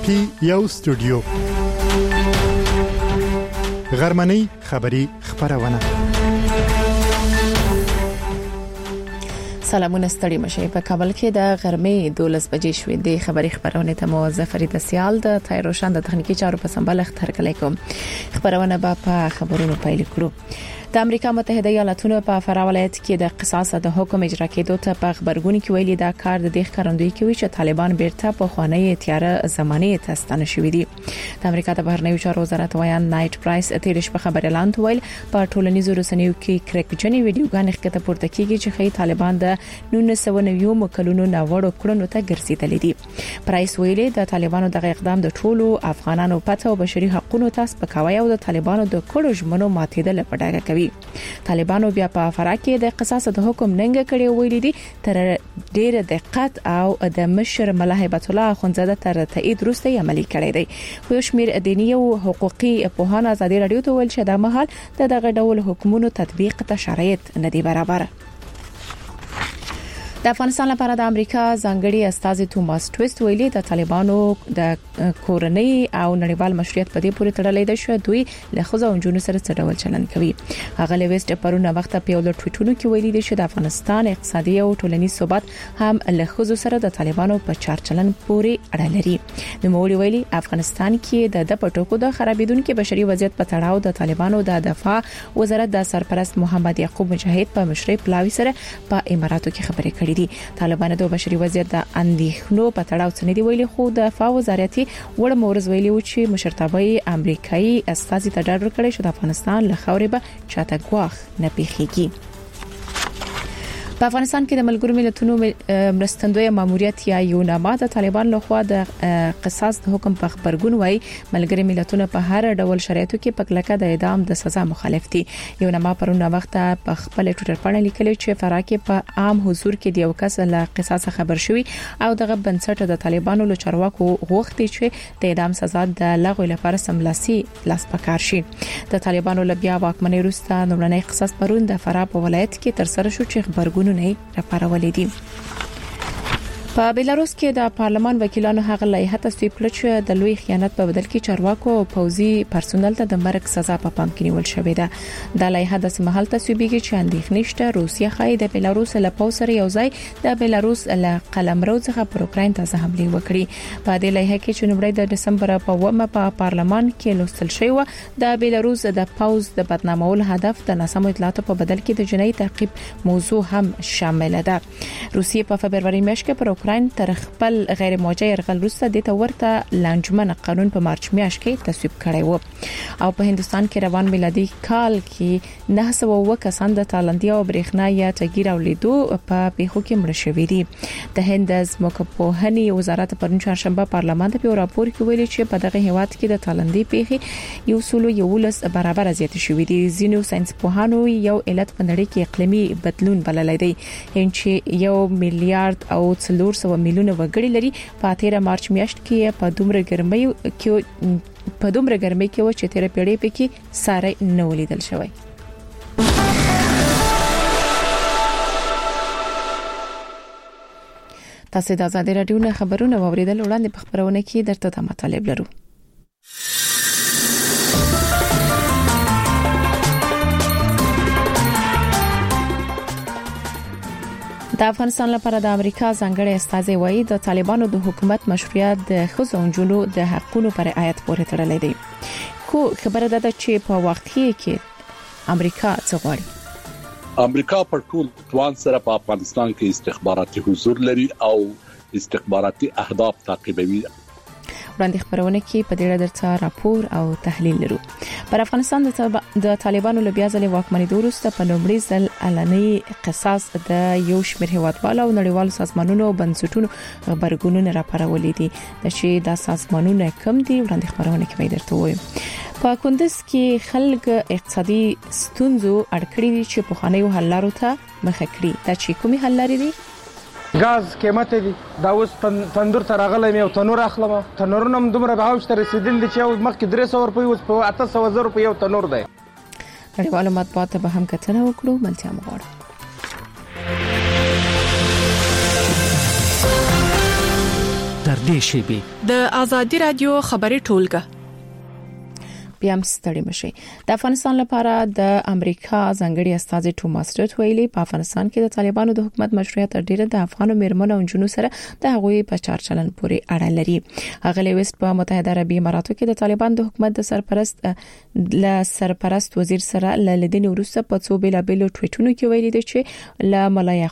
کې یو استودیو غرمنۍ خبری خبرونه. سلامونه ستړي مشه. په کابل کې د غرمې 12 بجې شوې د خبری خبرونه ته مو ظفرید سیال د تایروشان د تخنیکی چارو په سمبال اختر کړی کوم. خبرونه په خبرونو پیل کړو. د امریکا متحده ایالاتونو په فرا ولایت کې د قصاص د حکم اجرا کېدو ته په خبرګون کې ویلي دا کار د دې ښکارندوی کوي چې طالبان بیرته په خواني تیار زمانه ته ستنه شوې دي. د امریکا د بهرنیو چارو وزارت ویان نایټ پرایس تیرش په خبر اعلان ویل په ټولنیزو رسنیو کې کرکجنې ویډیوګانې ښکته پورته کیږي چې خې طالبان د 1990 کلونو ناوړو کړنو ته ګرځیدل دي. پرایس ویلي د طالبانو دغه اقدام د ټولو افغانانو پته او بشري حقوقو ته سپکاوی او د طالبانو د کړو ژمنو ماتېدل په ډاګه کوي. طالبانو بیا په فرا کې د قصاص د حکم ننګ کړي ویلي دي تر ډېر دقت او د مشر ملا هیبت الله اخونزاده تر تایید وروسته عملي کړي دي. خو شمیر دینی او حقوقي په هانه ازادي رادیو ته ویل چې د مهال دغه ډول حکومتونو تطبیق ته شرایط نه دي برابر. د افغانستان لپاره د امریکا ځانګړي استازي توماس ټویست ویلي د طالبانو د کورنۍ او نړیوال مشروعیت په دې پورې تړلې ده چې دوی له خزو او جنونو سره څه ډول چلند کوي. هغه لويست پرونه وخت په یو ټویټونو کې ویلي دي چې د افغانستان اقتصادي او ټولنیز ثبات هم له خزو سره د طالبانو په چار چلند پورې اړه لري. نو موري ویلي افغانستان کې د پټوکو د خرابېدونکو بشري وضعیت په تړاو د طالبانو د دفاع وزارت د سرپرست محمد یعقوب مجاهد په مشرۍ پلاوی سره په اماراتو کې خبرې کړې دي. طالبان د بشري وضعیت د اندېښنو په تړاو څه نه دی ویلي، خو د دفاع وزارت وړ مورز ویلي و چې مشرتابه امریکایي استازي ته ډاډ ورکړی چې د افغانستان له خاورې به چاته ګواښ نه پیښیږي. په افغانستان کې د ملګرو ملتونو مرستندوی ماموریت یا یوناما د طالبان لخوا د قصاص د حکم په خبرګون وای ملګري ملتونو په هر ډول شرایطو کې پکلکه د اعدام د سزا مخالف دي. یوناما پرونه وخت په خپل ټوئیټر باندې لیکلی چې فراکه په عام حضور کې د یو کس له قصاص خبر شوی او دغه بنسټ د طالبانو له چارواکو غوښتي چې د اعدام سزا د لغوه لپاره سملاسي لاس پکار شي. د طالبانو له بیا واکمنۍ وروسته نومړنی قصاص پرون د فرا په ولایت کې تر سره شو چې خبرګون نه راپارولې دي. په بیلاروس کې د پارلمان وکیلانو هغه لایحه تصویب کړه چې د لوی خیانت په بدل کې چارواکو او پوځي پرسونل ته د مرګ سزا په پام کې نیول شوې ده. د لایحه د سمحال تصویبېږي چې اندېښنې شته روسیه خای د بیلاروس له پوځ سره یو ځای د بیلاروس له قلمرو څخه پر اوکراین ته حمله وکړي. په دې لایحه کې چې نوموړی د دسمبر په 1 په پارلمان کې لوستل شوی و د بیلاروس د پوځ د بدنامولو هدف د ناسمو اطلاعاتو په بدل کې د جنایي تعقیب موضوع هم شامل ده. روسیه په فبرवरी میاشت کې پر اوکراین تر خپل غیر موجه يرغل وروسته د تورته لانجمن قانون په مارچ میاشت کې تصویب کړی و. او په هندستان کې روان میلادي کال کې 900 کسان د تالندیا او برېښنا یا تغیر اولیدو په پیښو کې مړ شوي دي. د هند ځمکپوهنې وزارت پرون چهارشنبه پارلمان ته په راپور کې ویلي چې په دغه هیواد کې د تالندې پیښې 111 برابر زیات شوې دي. ځینو ساينس پوهانو یو علت په نړۍ کې اقلیمي بدلون بللی دی چې 1 میلیارډ او 400 میلیونه وګړي لري. په 13 مارچ میاشت کې په دومره ګرمۍ کې و چې 13 پیړۍ پکې ساره نه ولیدل شوی. تاسو د آزادۍ رادیو نه خبرونه واوریدل وړاندې په خبرونه کې درته د مطالب لرو. د افغانستان لپاره د امریکا ځانګړي استازي وایي د طالبانو د حکومت مشروعیت د خزو او جنونو د حقوقو پر رعایت پورې تړلی دی. خو خبره ده چې په واقعي کې امریکا څه غواړي. امریکا په ټول توان سره په افغانستان کې استخباراتي حضور لري او استخباراتي اهداف تعقیبوي. وړاندې خبرونه کې په دې اړه درته راپور او تحلیل لرو. پر افغانستان د طالبانو له بیا ځلې واکمنۍ وروسته په لومړي ځل علني قصاص د یو شمېر هیوادوالو او نړیوالو سازمانونو او بنسټونو خبرګونونه راپارولې دي. چې دا سازمانونه کم دي وړاندې خبرونه کې به درته وایم. په کندز کې خلک اقتصادي ستونزو اړکړې دي چې په خانيو حل لارو ته مخه کړي. دا چې کومي حل لارې دي؟ غاز قیمت دي دا اوس تندور ته راغلی مې او تنور اخلم. تنورونه هم دومره به اوس ته رسیدل دي چې مخکې 300 روپۍ اوس په 800 روپۍ یو تنور دی. نړیوالو مطبوعاتو به هم کتنه وکړو. ملتیا مغواړو. تر نږدې شي. د ازادي رادیو خبري ټولګه بیا هم ستړي مشي. د افغانستان لپاره د امریکا ځانګړي استازي توماس ټوت ویلي په افغانستان کې د طالبانو د حکومت مشروعیت ډیره د افغانو میرمنو او جنونو سره د هغوی په چارچلن پورې اړه لري. هغه لیوست په متحده عربي اماراتو کې د طالبان د حکومت د سرپرست وزیر سره لیدنې وروسته په څو بیلابېلو ټویټونو کې ویلي دي چې له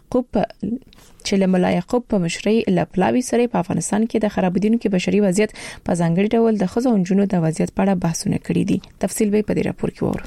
ملا یعقوب په مشرۍ لپلاوي سره په افغانستان کې د خرابېدونکو بشري وضعیت په ځانګړي ډول د ښځو او جنونو د وضعیت په اړه بحثونه کړي دي. تفصیل به په دې راپور کې وورو.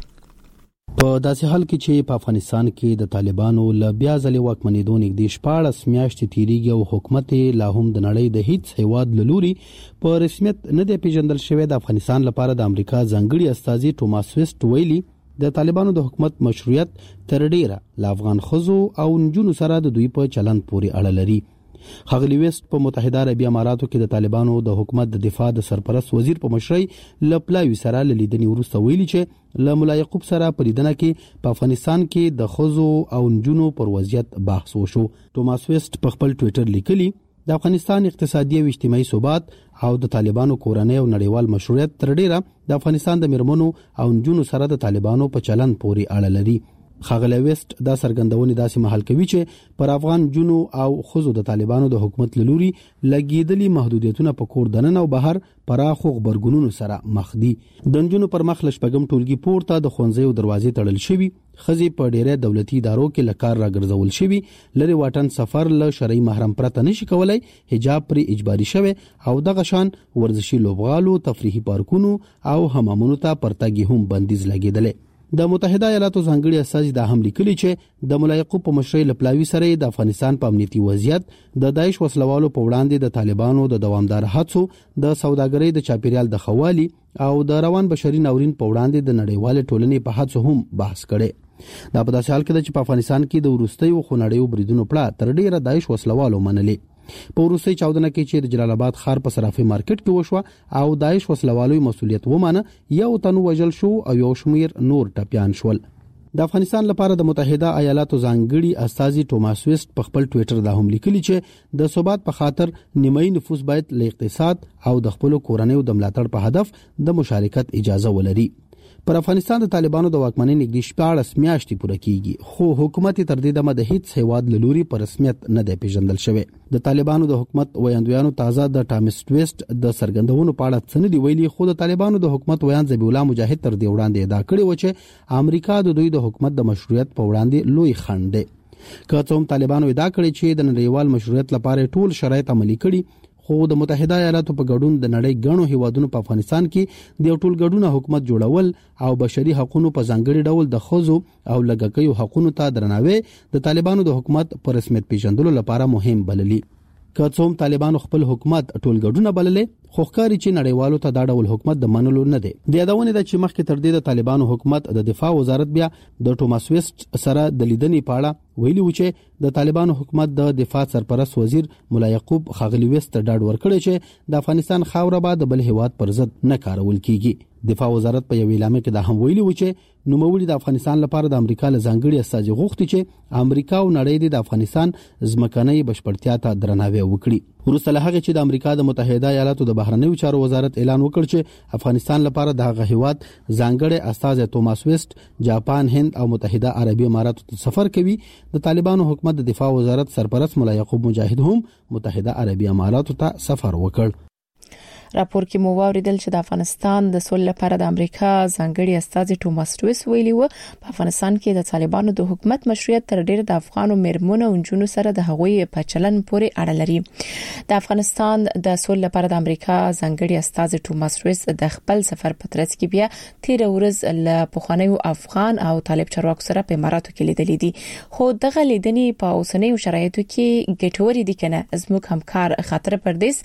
په داسې حال کې چې په افغانستان کې د طالبانو له بیا ځلې واکمنېدو نږدې 14 میاشتې تیریږي او حکومت لا هم د نړۍ د هیڅ هیواد لوري په رسمیت نه دی پیژندل شوی. د افغانستان لپاره د امریکا ځانګړي استازي توماس ویسټ ویلي د طالبانو د حکومت مشروعیت تر ډیره ل افغان خزو او نجونو سره د دوی په چلند پورې اړه لري. ښاغلي ویسټ په متحده عربي اماراتو کې د طالبانو د حکومت د دفاع د سرپرست وزیر په مشرۍ لپلاوي سره لیدنې وروسته ویلي چې له ملا یعقوب سره په لیدنه کې په افغانستان کې د خزو او نجونو پر وضعیت بحث وشو. توماس ویسټ په خپل ټویټر لیکلي د افغانستان اقتصادي او اجتماعي ثبات او د طالبانو کورنۍ او نړیوال مشروعیت تر ډیره د افغانستان د میرمنو او نجونو سره د طالبانو په چلند پورې اړه لري. ښاغلی ویسټ دا څرګندونې داسې مهال کوي چې پر افغان جنو او خزو د طالبانو د حکومت لوري لګیدلي محدودیتونه په کور دننه او بهر پراخ غبرګونونو سره مخ دي. د جنونو پر مخ لشپګم ټولګي پورته د خونځي او دروازې تړل شوی، خزي په ډیره دولتي ادارو کې لکار راګرځول شوی، لری واټن سفر له شرعي محرم پرته نشي کولای، حجاب پر اجباري شوی او دغه شان ورزشي لوبغالو، تفریحي پارکونو او حمامونو ته پرتګي هم بندیز لګیدل. د متحده ایالاتو ځانګړي استازي دا هم لیکلي چې د ملا یعقوب په مشرۍ لپلاوي سره د افغانستان په امنیتي وضعیت، د داعش وسلوالو په وړاندې د طالبانو د دوامدار هڅو، د سوداګرۍ د چاپیریال د خوالي او د روان بشري ناورین په وړاندې د نړیوال ټولنې په هڅو هم بحث کړي. دا په داسې حال کې چې په افغانستان کې د وروستیو خونړیو بریدونو پړه تر ډیره داعش وسلوالو منلي. په وروستي چاودنه کې چې د جلال آباد ښار په صرافي مارکیټ کې وشوه او داعش وسلوالو مسؤلیت ومانه، یو تن وژل شو او یو شمیر نور ټپيان شول. د افغانستان لپاره د متحده ایالاتو ځانګړي استازي توماس ویسټ په خپل ټویټر دا هم لیکلي چې د ثبات په خاطر نیمایي نفوس باید له اقتصاد او د خپل کورنیو د ملاتړ په هدف د مشارکت اجازه ولري. پر افغانستان د طالبانو د واکمنۍ نږدې 14 میاشتې پوره کیږي، خو حکومت تر دې دمه د هیڅ هیواد لوري په رسمیت نه دی پیژندل شوی. د طالبانو د حکومت ویاندویانو تازه د ټامس ویسټ د سرګندونو په اړه څه نه دی ویلي، خو د طالبانو د حکومت ویان ذبیح الله مجاهد تر دې وړاندې ادعا کړې و چې امریکا د دوی د حکومت د مشروعیت په وړاندې لوی خنډ دی. که څوم طالبانو ادعا کړې چې د نړیوال مشروعیت لپاره ټول شرایط عملي کړي، خو د متحده ایالاتو په ګډون د نړۍ غنو هیوادونو په افغانستان کې د ټول ګډون حکومت جوړول او بشري حقوقو په ځانګړي ډول د خزو او لګکیو حقوقو ته درناوی د طالبانو د حکومت پر رسمیت پیژندلو لپاره مهم بللي. که څوم طالبانو خپل حکومت ټول ګډون بللې، خو ښکاري چې نړیوالو ته دا ډول حکومت د منلو نه دی. د یادونه ده چې مخکې تر دې د طالبانو حکومت د دفاع وزارت بیا د توماس ویسټ سره د لیدنې په اړه ویلي و چې د طالبانو حکومت د دفاع سرپرست وزیر ملا یعقوب ښاغلي ویسټ ډاډ ورکړی چې د افغانستان خاوره به د بل هیواد پر ضد نه کارول کیږي. دفاع وزارت په یو اعلامیه کې دا هم ویلي و چې نوموړي د افغانستان لپاره د امریکا له ځانګړي استازي غوښتي چې امریکا او نړۍ د افغانستان ځمکنۍ بشپړتیا ته درناوی وکړي. وروسته له هغه چې د امریکا د متحده ایالاتو د بهرنیو چارو وزارت اعلان وکړ چې افغانستان لپاره د هغه هیواد ځانګړي استازي توماس ویسټ جاپان، هند او متحده عربي اماراتو ته سفر کوي، د طالبانو حکومت د دفاع وزارت سرپرست ملا یعقوب مجاهد هم متحده عربي اماراتو ته سفر وکړ. راپور کې مو واوریدل چې د افغانستان د سولې لپاره د امریکا ځانګړي استازي توماس ټویس ویلي و په افغانستان کې د طالبانو د حکومت مشروعیت تر ډیره د افغانو میرمنو او جنونو سره د هغوی په چلن پورې اړه لري. د افغانستان د سولې لپاره د امریکا ځانګړي استازي توماس ټویس د خپل سفر په ترڅ کې بیا تیر ورځ له پخوانیو افغان او طالب چارواکو سره په اماراتو کې لیدلې دي، خو دغه لیدنې په اوسنیو شرایطو کې ګټورې دي کنه. زموږ همکار خاطر پردیس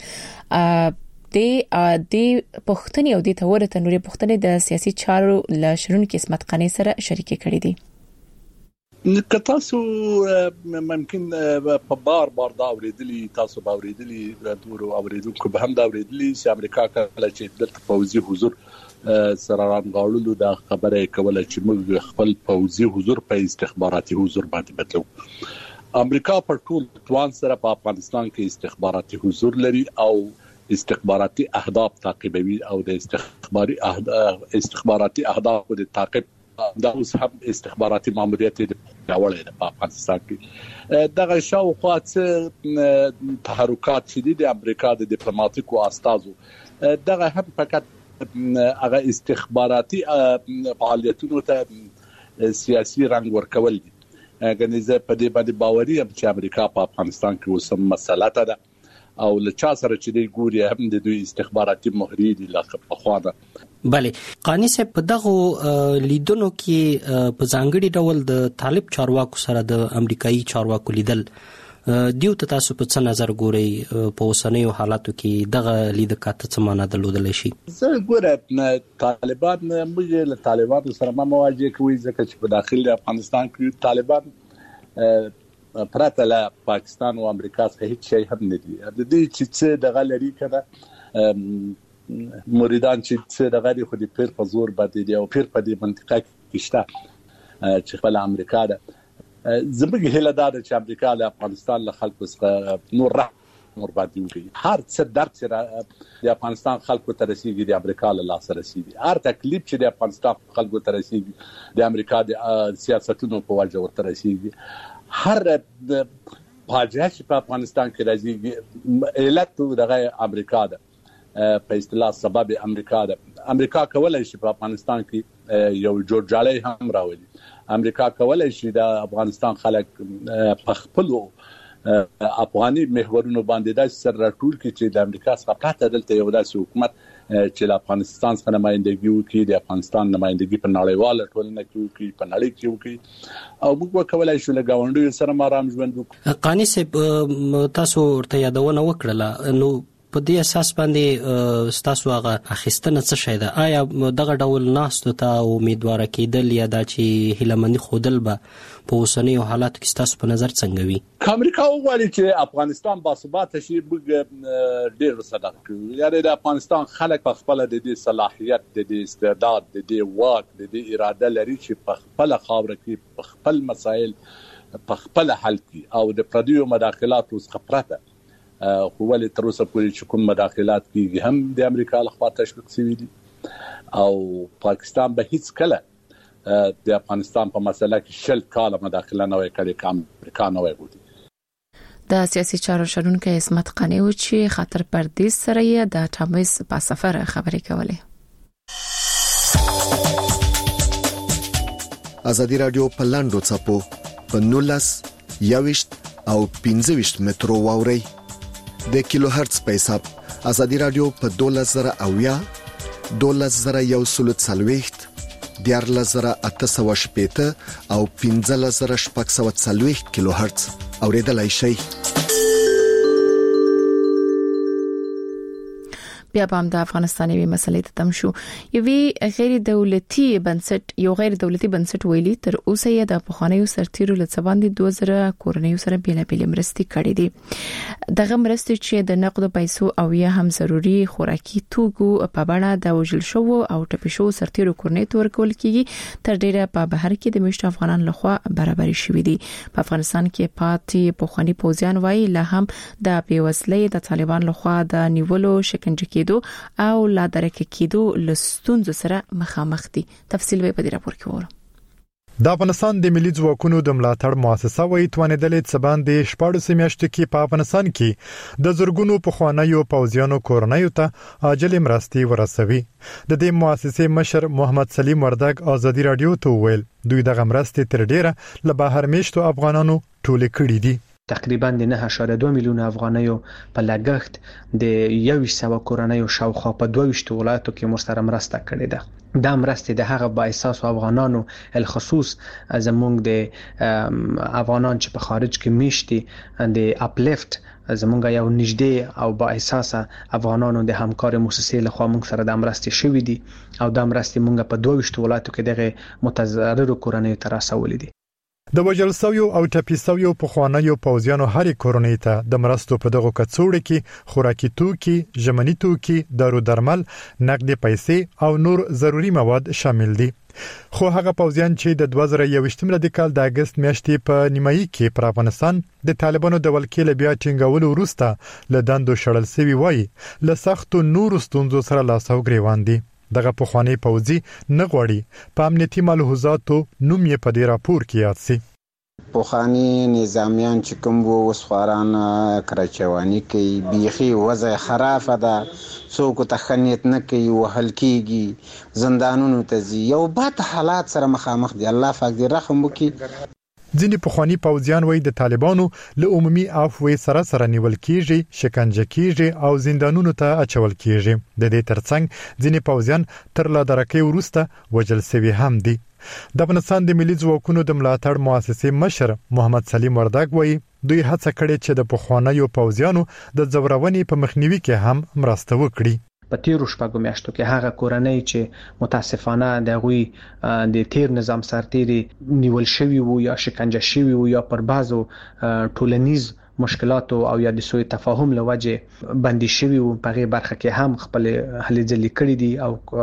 د پښتني او د تورته نوري پښتني د سیاسي چارو له شرونکو اسمت قانی سره شریک کړي دي. تاسو ممکن په بار دا اوریدلی، تاسو به اوریدلی، نور اوریدونکو به هم دا اوریدلی چې امریکا کله چې د پوځي حضور سره رانغاړلو دا خبره کوله چې موږ خپل پوځي حضور په استخباراتي حضور باندې بدلو. امریکا په ټول توان سره په افغانستان کې استخباراتي حضور لري او استخباراتي اهداف تعقیبوي او د استخباراتي اهداف د تعقیب دا اوس هم استخباراتي ماموریت د پیاوړی د افغانستان کې دغه شاوخوا تحرکات شدید امریکا د ډیپلوماټیکو استازو دغه هم فقط هغه استخباراتي فعالیتونو ته سیاسي رنګ ورکول دي غنیزه په دې باندې باوري هم چې امریکا په افغانستان کې اوس مسله ده او له چا سره چې دی ګوري هم د دوی استخباراتي مهرې دي لکه په خواده بله قانی صاحب په دغه لیدونو کې په ځانګړي ډول د طالب چارواکو سره د امریکایي چارواکو لیدل دیو ته تاسو په څه نظر ګورئ په اوسنیو حالاتو کې دغه لید کاته څه معنا درلودلی شي زه ګورم طالبان موږ له طالبانو سره مواجه کوي ځکه چې په داخل افغانستان کې طالبان پرته له پاکستان او امریکا څخه هیڅ شی هم نه دي د دې چې دغه لري کنه مریدان چې دغه خو د پیر په زور باندې دی او پیر په دې منطقه کې شته چې خپل امریکا ده زموږ هیله ده چې امریکا له افغانستان له خلکو څخه نور باندې وکړي هر څه درد چې د افغانستان خلکو ته رسیدي د امریکا له لاس رسیدي هر تکلیف چې د افغانستان خلکو ته رسیدي د امریکا د سیاستونو په وجه ورته رسیدي هر فاجعه چې په افغانستان کې راځي علت دغه امریکا ده په اصطلاح سبب امریکا ده امریکا کولای شي په افغانستان کې یو جوړجاړی هم راولي امریکا کولای شي د افغانستان خلک په خپل افغاني محورونو باندې د سر راټول کې چې د امریکا څخه پاتې دلته یو داسې حکومت چې د افغانستان څخه نمائندګي وکړي د افغانستان نمائندګي په نړیواله ټولنه کې وکړي په نړۍ کې وکړي او موږ وکولای شو له گاونډیو سره آرام ژوند وکړو قانی صاحب تاسو ورته یادونه وکړه نو په دې اساس باندې تاسو هغه اخیستنه څه شي ده آیا دغه ډول ناستو ته امیدوار کېدل یا د چې هیلمنی خودل به په اوسنیو حالاتو کې تاسو په نظر څنګه وي امریکا وغواړي چې افغانستان باثبات شي موږ ډېر صدق کوو یعنی د افغانستان خلک په خپل د دې صلاحیت د دې استعداد د دې واک د دې اراده لري چې په خپل خاور کې په خپل مسایل په خپل حل کې او د پردیو مداخلات څخه پرته خو ولې تر اوسه پورې چې کوم مداخلات کیږي هم د امریکا لخوا تشویق شوي دي او پاکستان به هیڅ کله د افغانستان په مسله کې 10 کاله مداخله نه وکړي کوم امریکا نه وایي د سیاسي چارو شرونکو عصمت قانی و چې خطر پردیس سره د ټامس په سفر خبرې کولې ازادي رادیو په لاندو چپو په 19 21 او 15 مترو واوري د کیلو هرتز په حساب ازادي رادیو په 2000 12140 14880 او 15640 کیلو هرتز اوریدلای شئ بیا هم د افغانستاني مسلې ته تم شو یو غیر دولتي بنسټ ویلي تر اوسه یې د پخوانیو سرتیرو لڅباندې 2000 کورنیو سره بیلابیل مرستې کړې دي دغه مرستې چې د نقد پیسو او یا هم ضروري خوراکي توکو په بڼه د وژل شو او ټپي شو سرتیرو کورنۍ تور کول کیږي تر ډیره په بهر کې د مشت افغانان لخوا برابر شوې دي په افغانستان کې پاتې پخوانی پوځیان وایي لا هم د بیوزلۍ د طالبان لخوا د نیولو شکنجه او لا درک کېدو لستونزو سره مخامخ دي تفصیل به په دې راپور کې وره د افغانستان د ملي ځواکونو د ملاتړ مؤسسه وایي توانیدلې څبان د شپږ میاشتو کې په افغانستان کې د زورګونو پخوانیو پوځیانو کورنیو ته عاجل مرستې ورسوي د دې مؤسسې مشر محمد سلیم وردګ ازادي رادیو ته ویل دوی دغه مرستې تر ډیره له بهر میشتو افغانانو ټولې کړې دي تقریبا د 9.2 میلیون افغانیو په لګښت د 100 کورنیو شاوخوا په 22 ولایتو کې مرسته مرسته کړې ده دا مرستې د هغه با احساس افغانانو الخصوص زمونږ د افغانان چې په خارج کې میشتي د اپلیفټ زمونږ یو نږدې او با احساس افغانانو د همکار مؤسسې له خوا موږ سره د مرستې شوې دي او د مرستې موږ په 22 ولایتو کې دغه متضرر کورنیو ته رسولې دي د وژل شویو او ټپي شویو پخوانیو پوځیانو هرې کورنۍ ته د مرستو په دغه کڅوړه کې خوراکي توکي، ژمني توکي، دارو درمل، نقدي پیسې او نور ضروري مواد شامل دي. خو هغه پوځیان چې د 2021 کال د اگست میاشتې په نیمایي کې پر افغانستان د طالبانو د ولکې له بیا ټینګولو وروسته له دندو شړل شوی وای، له سختو نورو ستونزو سره لاس او ګریوان دي. دغه پخوانی پوځي نه غواړي په امنیتي ملحوظاتو نوم یې په دې راپور کې یاد سي. پخوانی نظامیان چې کوم وو وسخواران کرچوانی کوي، بیخي وضع خرافه ده، څوک ته خنیت نه کوي، وهل کیږي، زندانونو ته ځي، یو بد حالات سره مخامخ دي. الله پاک دې رحم وکړي. ځینې پخوانی پوځیان وایي د طالبانو له عمومي عفو سره نیول کیږي، شکنجه کیږي او زندانونو ته اچول کیږي. د دې ترڅنګ ځینې پوځیان تر لا درکې وروسته وژل شوي هم دي. د افغانستان د ملي ځواکونو د ملاتړ مؤسسې مشر محمد سلیم وردګ وایي دوی هڅه کړې چې د پخوانیو پوځیانو د ځورونې په مخنیوي کې هم مرسته وکړي. په تیرو شپږو میاشتو کې هغه کورنۍ چې متاسفانه د غوي د تیر نظام سرتيري نیول شوی وو یا شکنجه شوی وو یا پر بازو ټولنیز مشکلات او یا د سوء تفاهم لوجه بندي شوی وو، په غیر برخه کې هم خپل هلي ځلې کړې دي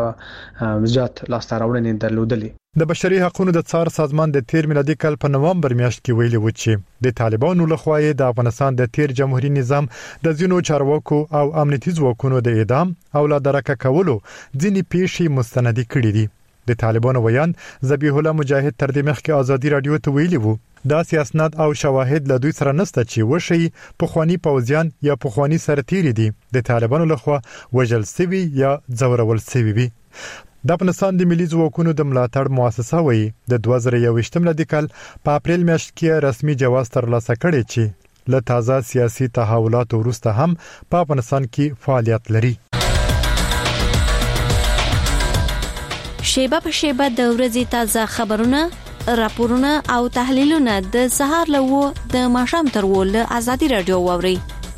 او زیات لاسته راوړنې درلودلې. د بشري حقوقو د څار سازمان د تیر میلادي کال په نومبر میاشت کې ویلي و چې د طالبانو لخوا د افغانستان د تیر جمهوریت نظام د ځینو چارواکو او امنیتي ځواکونو د اعدام او لا درکه کولو ځینې پیښې مستندي کړې دي. د طالبانو ویان ذبیح الله مجاهد تر دې مخکې ازادي رادیو ته ویلي وو دا سیاست او شواهد له دوی سره نشته چې وشي پخوانی پوځیان یا پخوانی سرتیري دي د طالبانو لخوا وژل شوی یا ځورول شوی وي. د افغانستان د ملي ځواکونو د ملاتړ مؤسسه وایي د 2021 کال په اپریل میاشت کې رسمي جواز ترلاسه کړی چې له تازه سیاسي تحولاتو وروسته هم په افغانستان کې فعالیت لري. شیبه په شیبه د ورځې تازه خبرونه، راپورونه او تحلیلونه د سهار له د ماښام تر ول آزادي رادیو واوري.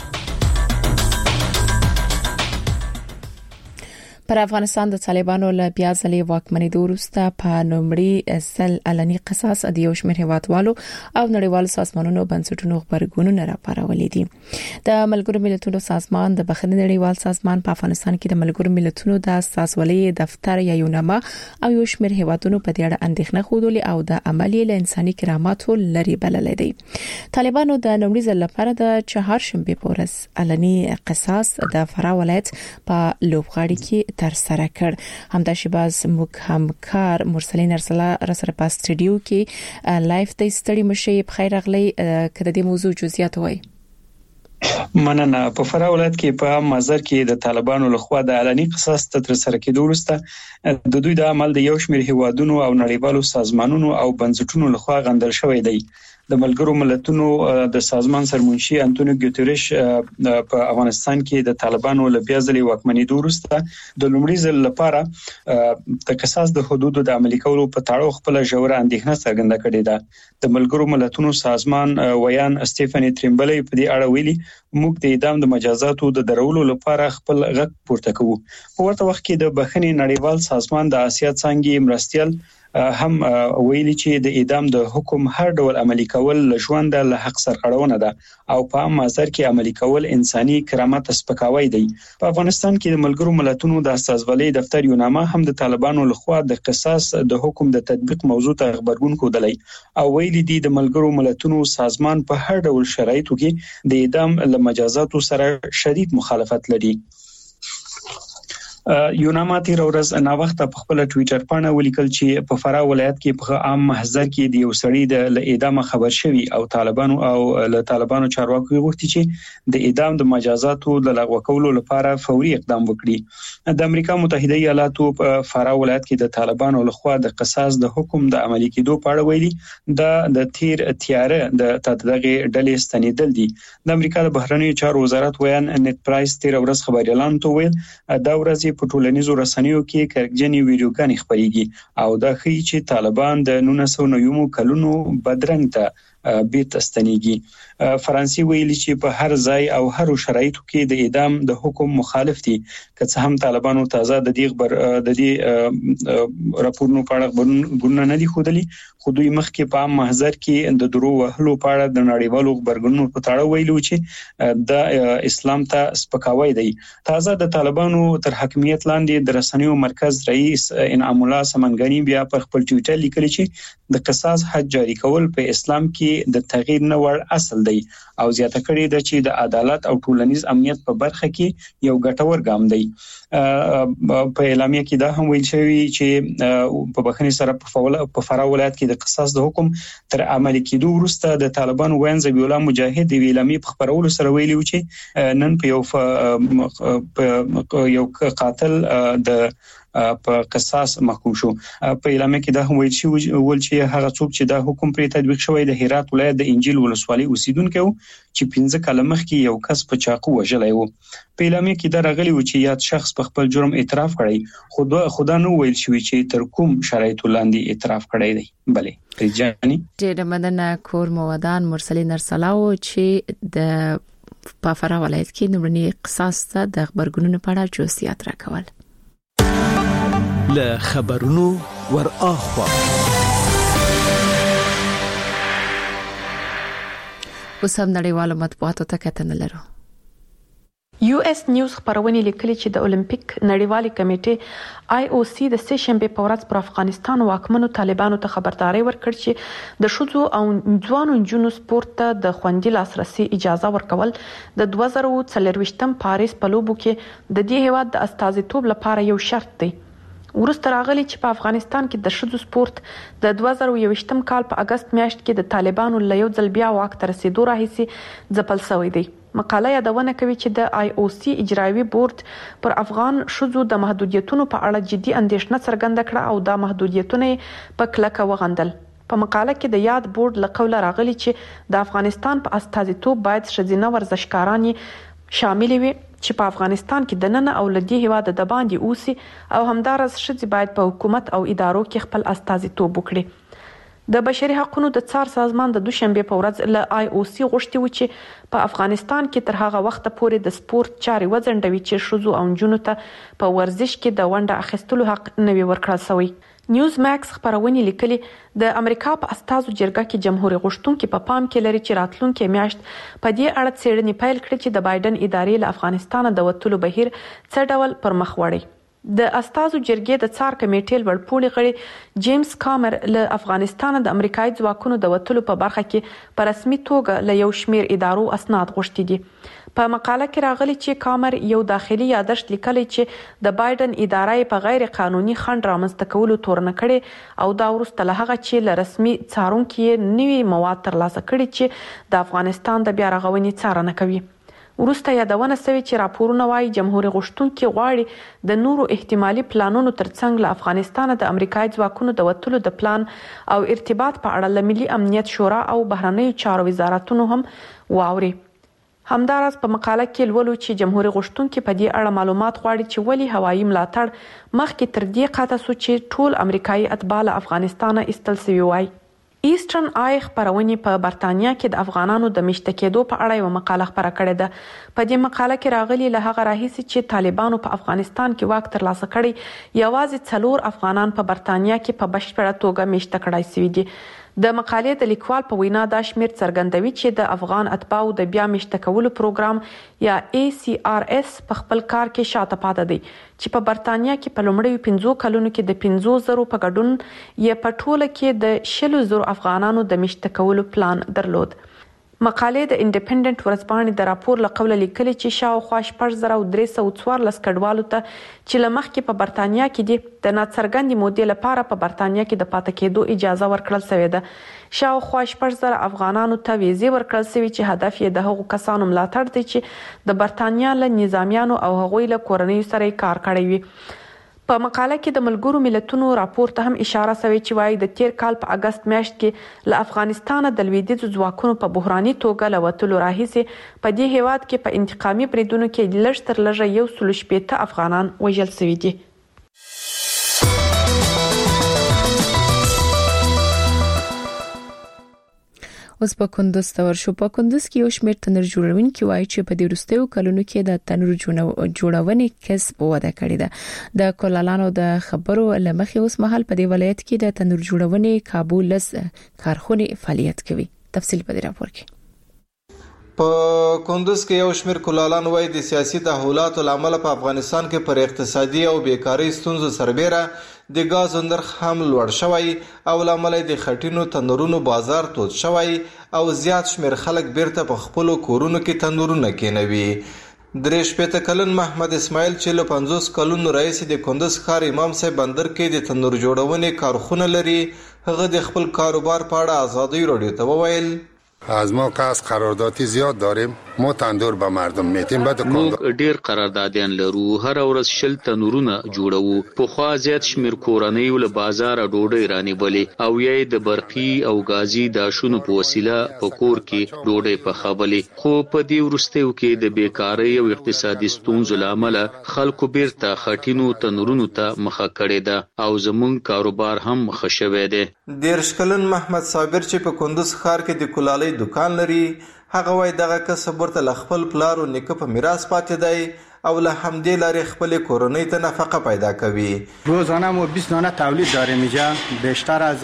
پر افغانستان د طالبانو له بیا ځلې واکمنۍ وروسته په نومړي سل علني قصاص د یو شمېر هیوادوالو او نړیوالو سازمانونو بنسټونو خبرګونونه راپارولې دي. د ملګرو ملتونو سازمان د بخښنې نړیوال سازمان په افغانستان کې د ملګرو ملتونو د اساسولۍ دفتر یا یونما او یو شمېر هیوادونو په دې اړه اندېښنه خوده او د عملی له انساني کراماتو لري بللې دي. طالبانو د نومړي ځل لپاره د چهارشنبه په ورځ علني قصاص د فراه ولایت په لوبغاړي کې تر سره کړ. همدا شباز موږ همکار مرسلین ارسلا را سره په سټډیو کې لایف د ستړي مشي په خیر اغلی کړه د موضوع جزئیات وای. مننه. په فراه ولایت کې په مازر کې د طالبانو لخوا د علني قصاص تر سره کېدو وروسته د دوی د عمل د یو شمېر هیوادونو او نړیوالو سازمانونو او بنسټونو لخوا غندل شوی دی. د ملګرو ملتونو د سازمان سرمنشي انټونیو ګوتریش په افغانستان کې د طالبانو له بیا ځلې واکمنۍ وروسته د لومړي ځل لپاره د قصاص د حدودو د عملي کولو په تړاو خپل ژوره اندېښنه څرګنده کړې ده. د ملګرو ملتونو سازمان ویان سټيفني تریمبلې په دې اړه ویلي موږ د اعدام د مجازاتو د درولو لپاره خپل غږ پورته کوو. په ورته وخت کې د بخښنې نړیوال سازمان د آسیا څنګه مرستيال هم ویلي چې د اعدام د حکم هر ډول عملي کول له ژوند له حق سرغړونه ده او په مازر کې عملي کول انساني کرامت سپکاوی دی. په افغانستان کې د ملګرو ملتونو د استازولۍ دفتر یوناما هم د طالبانو لخوا د قصاص د حکم د تطبیق موضوع ته خبرګون کودلی او ویلي دي د ملګرو ملتونو سازمان په هر ډول شرایطو کې د اعدام له مجازاتو سره شدید مخالفت لري. یوناما تیر ورځ نا وخت په خپل ټوئیټر باندې ولیکل چې په فراه ولایت کې په عام محضر کې د یو سړي د اعدام خبر شوی او طالبانو چارواکو غوښتي چې د اعدام د مجازاتو د لغوه کولو لپاره فوري اقدام وکړي. د امریکا متحده ایالاتو په فراه ولایت کې د طالبانو لخوا د قصاص د حکم د عملي کېدو په اړه ویلي د تیر تیاره د تدغه ډلې ستنیدل دي. د امریکا د بهرنیو چارو وزارت ویان نت پرایس تیر ورځ خبري اعلان ویل دا ورځ په ټولنیزو رسنیو کې کرکجنې ویډیوګانې خپرېږي او دا ښيي چې طالبان د 1990 کلونو بدرنګ ته بیرته ستنېږي. فرانسې ویلي چې په هر ځای او هر شرایطو کې د اعدام د حکم مخالف دي، که څه هم طالبانو تازه د دې راپورونو په اړه خبرونه نه دي ښودلي، خو دوی مخکې په عام محضر کې د درو وهلو په اړه د نړیوالو خبرګونونو په تړاو ویلي و چې د اسلام ته سپکاوی دی. تازه د طالبانو تر حاکمیت لاندې د رسنیو مرکز رئیس انعام الله سمنګانی بیا پر خپل ټویټر لیکلی چې د قصاص حد جاری کول په اسلام کې د تغییر نه وړ اصل دی او زیاته کړې ده چې د عدالت او ټولنیز امنیت په برخه کې یو ګټور ګام دی. په اعلامیه کې دا هم ویل شوی چې په بخښنې سره په فراه ولایت کې د قصاص د حکم تر عملي کېدو وروسته د طالبان وین ذبیح الله مجاهد د اعلامیه په خبرولو سره ویلي و چې نن په یو قاتل د په قصاص محکوم شو. په اعلامیه کې دا هم ویل چې هغه څوک چې دا حکم پرې تطبیق شوی د هرات ولایت د انجیل ولسوالۍ اوسیدونکو چې 15 کاله مخکې یو کس په چاقو وژلی و. په اعلامیه کې دا راغلی و چې یاد شخص په خپل جرم اعتراف کړی، خو دا نو ویل شوی چې تر کوم شرایطو لاندې اعتراف کړی دی. بلې ریجانی ډېر مننه کور موادان مرسلین ارسلاو چې د په فراه ولایت کې نومړني قصاص ته د خبرګونونو په اړه جوسیات راکول. له خبرونو ور اخوا اوس هم نړیوالو مطبوعاتو ته کتنه لرو. US نیوز خبرونه لیکلي چې د اولمپیک نړیوالې کمیټې IOC د سه شنبه په ورځ پر افغانستان واکمنو طالبانو ته خبرداري ورکړه چې د شذو او ځوانو نجونو سپورت ته د خوندي لاسرسي اجازه ورکول د 2024م پاریس په لوبو کې د دې هیواد د استازیتوب لپاره یو شرط دی. ورسته راغلی چې په افغانستان کې د شذو سپورت د 2021م کال په اگست میاشت کې د طالبانو له یو ځل بیا واک ته رسیدو راهیسي ځپل شوی دی. مقاله یادونه کوي چې د IOC اجرایوي بورډ پر افغان شذو د محدودیتونو په اړه جدي اندېښنه څرګنده کړه او دا محدودیتونه په کلکه وغندل. په مقاله کې د یاد بورډ له قوله راغلی چې د افغانستان په استازیتوب باید ښځینه ورزشکاران شامل وي چې په افغانستان کې د نن او لدی هیواد د باندې اوسي او همدارس ښځې باید په حکومت او ادارو کې خپل استازیتوب وکړي. د بشري حقوقو د څار سازمان د دوشنبه په ورځ له IOC غوښتي و چې په افغانستان کې تر هغه وخت پورې د سپورت چاري وځنډوي چې شذو او نجونو ته په ورزش کې د ونډه اخیستلو حق نه وي ورکړل شوی. نیوز ماکس خبرونه لیکلي د امریکا په استازو جرګه کې جمهوریت غوښتونکو په پام کې لري چې راتلونکي میاشت په دې اړه څېړنې پیل کړي چې د بایدن ادارې له افغانستان د وټولو بهیر څه ډول پرمخ وړي. د استازو جرګې د څار کمیټې لوړپوړي غړي جیمز کامر له افغانستان د امریکایي ځواکونو د وټولو په برخه کې په رسمي توګه له یو شمیر ادارو اسناد غوښتي دي. په مقاله کې راغلي چې کامر یو داخلي یادښت لیکلی چې د بایدن ادارې په غیر قانوني خنډ رامنځته کولو تورن کړي او دا وروسته له هغه چې له رسمي څارونکو نوي مواد ترلاسه کړي چې د افغانستان د بیا رغونې څارنه کوي. ورسته یادونه شوې چې راپورونه وايي جمهوریت غوښتونکو غواړي د نورو احتمالي پلانونو ترڅنګ له افغانستان د امریکایي ځواکونو د وټولو د پلان او ارتباط په اړه له ملي امنیت شورا او بهرنیو چارو وزارتونو هم واوري. همدارس په مقاله کې لولو چې جمهوریت غوښتونکو په دې اړه معلومات غواړي چې ولې هوایي ملاتړ مخکې تر دې قاطع شو چې ټول امریکایي اتباع له افغانستان ایستل شوي وای. ایسټرن آی خبرونه په برتانیا کې د افغانانو د میشته کېدو په اړه یو مقاله خبره کړې ده. په دې مقاله کې راغلي له هغه راهیسې چې طالبانو په افغانستان کې واک ترلاسه کړی یوازې 4 افغانان په برتانیا کې په بشپړه توګه میشته کړای شوي دي. د مقالې د لیکوال په وینا دا شمیر څرګندوي چې د افغان اتباعو د بیا میشته کولو پروګرام یا ACRS په خپل کار کې شاته پاتې دی چې په برتانیا کې په لومړیو 15 کلونو کې د 15,000 په ګډون یې په ټوله کې د 100,000 افغانانو د میشته کولو پلان درلود. مقالې د انډیپندنت ورځپاڼې د راپور له قوله لیکلي چې شاوخوا 4,314 کډوالو ته چې له مخکې په برتانیا کې دي د ناڅرګندې مودې لپاره په برتانیا کې د پاتې کېدو اجازه ورکړل شوې ده. شاوخوا 4,000 افغانانو ته ویزې ورکړل شوې چې هدف یې د هغو کسانو ملاتړ دی چې د برتانیا له نظامیانو او هغوی له کورنیو سره کار کړی وي. په مقاله کې د ملګرو ملتونو راپور ته هم اشاره شوې چې وايي د تیر کال په اگست میاشت کې له افغانستان د لویدیځو ځواکونو په بحراني توګه له وټولو راهیسې په دې هیواد کې په انتقامي بریدونو کې لږ تر لږه 160 افغانان وژل شوي دي. اوس په کندوز تور شو. په کندوز کې یو شمېر تنور جوړونکي وایي چې په دې وروستیو کلونو کې د تنور جوړونې کسب وده کړې ده. د کولالانو د خبرو لمخې اوس مهال په دې ولایت کې د تنور جوړونې کابل کارخونه فعالیت کوي. تفصیل په دې راپور کې. په کندوز کې یو شمېر کولالان وایي د سیاسي تحولاتو لامل په افغانستان کې پر اقتصادي او بیکاری ستونزو سربېره د غاز نرخ هم لوړ شوی او لامل د خټینو تنورونو بازار تود شوی او زیات شمېر خلک بیرته په خپل کورونو کې تنورونه کینوي. 53 کلن محمد اسماعیل چې له 50 کلونو رئیس د کندوز ښار امام صاحب بندر کې د تنور جوړونې کارخونه لري، هغه د خپل کاروبار په اړه آزادی رادیو ته وویل. از ما که از قراردادی زیاد داریم، ما تندور به مردم میتیم. موږ ډیر قراردادیان لرو، هر ورځ 10 تنورونه جوړو. په خوا زیات شمیر کورنۍ ول بازار ډوډۍ رانیولې او یې د برقي او غازي داشونو په وسیله په کور کې ډوډۍ پخولې. خو په دې وروستیو کې د بیکاری او اقتصادي ستونزو لامل خلکو بیرته خټینو تنورونو ته مخه کړې ده او زمونږ کاروبار هم مخه شوی دی. 13 کلن محمد صابر چې په کندوز ښار کې د کولالۍ دکان لري، هغه وای دغه کسب ورته ل خپل پلار او نیکه په میراث پاتې دی او له همدې لارې خپل کورنۍ ته نفقه پیدا کوي. روزانه مو 20 دانه تولید داریم اینجا، بیشتر از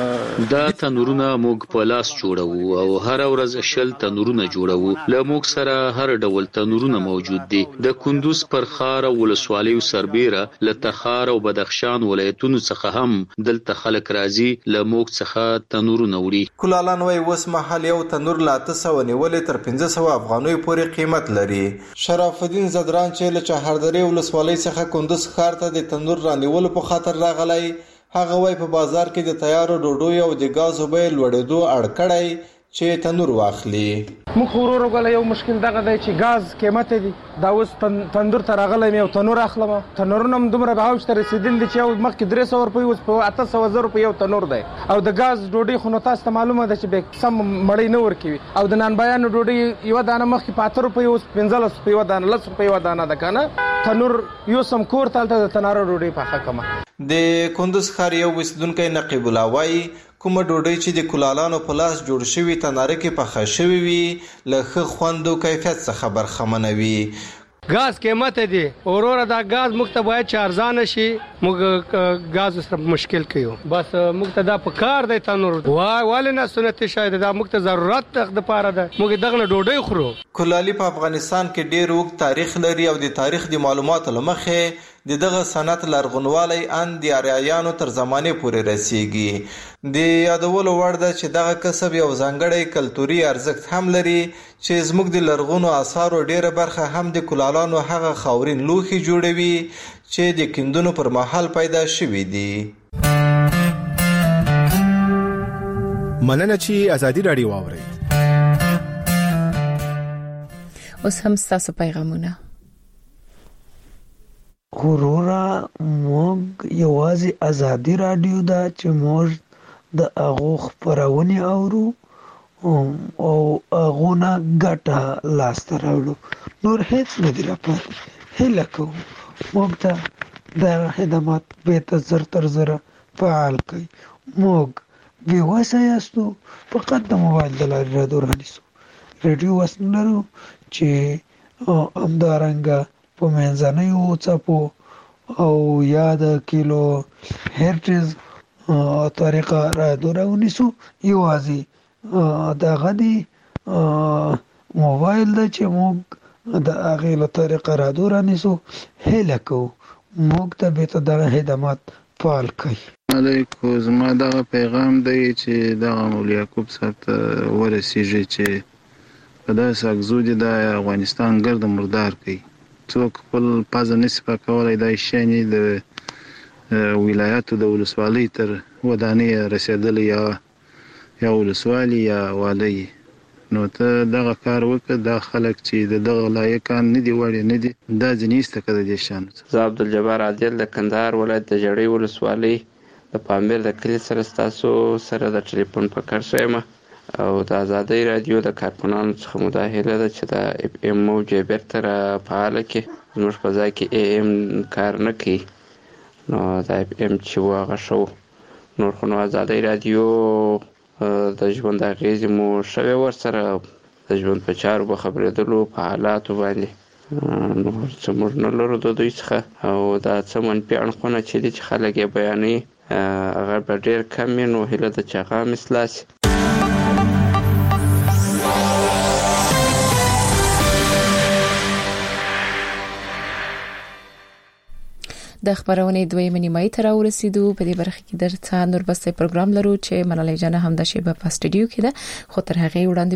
دا تنورونه موږ په لاس جوړو او هر ورځ 10 تنورونه جوړو. له موږ سره هر ډول تنورونه موجود دي. د کندوز پر خار او ولسوالۍ سربېره له تخار او بدخشان ولایتونو څخه هم دلته خلک راځي له موږ څخه تنورونه وړي. کولالان وای اوس مهال یو تنور لا 300 نیولې تر 1500 افغانیو پورې قیمت لري. شرف الدین زدران چې له چهاردرې ولسوالۍ څخه کندوز ښار ته د تنور رانیولو په خاطر راغلی، هغه وای په بازار کې د تیارو ډوډۍ او د غازو بیې لوړېدو اړ کړی چې تنور واخلي. موږ ورور غل یو مشکل دغه دی چې غاز قیمت دی. دا اوس تندور ته راغلی یو تنور اخلم. تنورونه هم دومره به اوج ته رسیدل دي چې مخکې 300 روپۍ اوس په 800 روپۍ یو تنور دی. او د غاز ډوډۍ خو نو تاسو ته معلومه ده چې به سم مړی نه ورکوي. او د نان بیان ډوډۍ یو دانه مخکې په 8 روپۍ اوس 15 روپۍ یو دانه 10 روپۍ یو دانه ده کنه. تنور یو سم کور تلته د تنار ډوډۍ پخه کما. د کندوز ښار یو وسیدونکو نقیب الله وای کومه ډوډۍ چې د کولالانو په لاس جوړ شوی تناره کې پخه شوی وي له ښه خوند او کیفیت څخه برخمنه وي. غاز قیمت دی اورور دا غاز مخته باید چې ارزان شي. موږ غاز سره مشکل کیو بس مخته دا په کار دی تنور وای ولنه سنت شاید دا مخته ضرورت د پاره ده. موږ دغه ډوډۍ خورو. کولالي په افغانستان کې ډیر وخت تاریخ لري او د تاریخ د معلوماتو لمخې دغه صنعت لرغونوالی ان د آریایانو تر زمانه پورې رسیږي. د یادولو وړ ده چې دغه کسب یو ځانګړی کلتوري ارزښت هم لري چې زموږ د لرغونو آثارو ډیره برخه هم د کولالانو هغه خاورین لوښي جوړوي چې د کیندونو پر مهال پیدا شوي دي. مننه چې ازادي رادیو واوري. اوس هم تاسو پیغامونه. غرورا موږ یوازې ازادي رادیو دا چې موږ د هغو خپرونې اورو او هغونه ګټه لاسته راوړو، نور هیڅ نه دي راپاتې. هیله کوم موږ ته دا خدمات بهتر زر تر زره فعال کړئ. موږ بېوسه یاستو، فقط د موبایل د لارې رادیو رانیسو. رادیو وس نه لرو چې همدارنګه په منځنیو څپو او یا د کیلو هرټز طریقه رادیو رانیسو. یوازې دغه دی موبایل ده چې موږ د هغې له طریقه رادیو رانیسو. هیله کوو موږ ته بېرته دغه خدمات فعال کړئ. علیکم. زما دغه پیغام دی چې دغه مولوي یعقوب صاحب ته ورسیږي چې په داسې اګزو دي د افغانستان ګرد مردار کوي. څوک خپل پزه نشي پاکولی. دا شیانې د ولایاتو د ولسوالۍ تر ودانۍ رسېدلی یا ولسوالي یا والۍ. نو ته دغه کار وکړه. دا خلک چې د دغه لایقان نه دي وړې نه دي دا ځینې ایسته که د دې شیانو څخه. زه عبدالجبار عادل د کندهار ولایت د جړۍ ولسوالۍ د پامیر د کلي سره ستاسو سره د ټلیفون په کار یم او د ازادۍ رادیو د کارکونانو څخه مو دا هیله ده چې د اف ام موج یې بېرته فعاله کړي. زموږ په ځای کې ای ام کار نه کوي، نو د اف ام چې و هغه ښه و. نور خو نو ازادۍ رادیو د ژوند اغیزې مو شوه ورسره د ژوند په چارو به خبرېدلو په حالاتو باندې نو څومره نه لرو د دوی څخه او دا څه منفي اړخونه چې خلک یې بیانوي هغه به ډېر کم وي نو هیله ده چې هغه هم اصلاح شي. د خبرونې دویمه نیمه تر ورسېدو په دې برخه کې درته نور بسته پروګرام لرو چې ملالۍ جان هم د شیبه په سټډیو کې ده خو تر هغه وړاندې